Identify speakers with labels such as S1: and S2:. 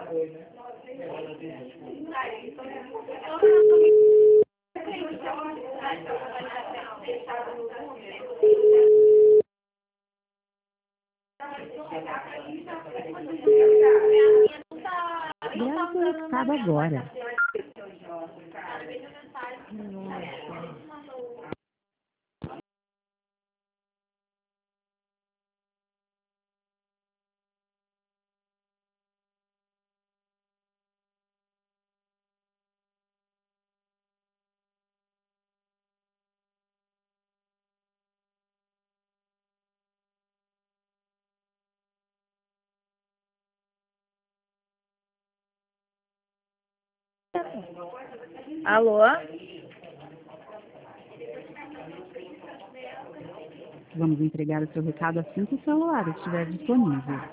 S1: Grave conectado agora.
S2: Alô?
S1: Vamos entregar o seu recado assim que o celular estiver disponível.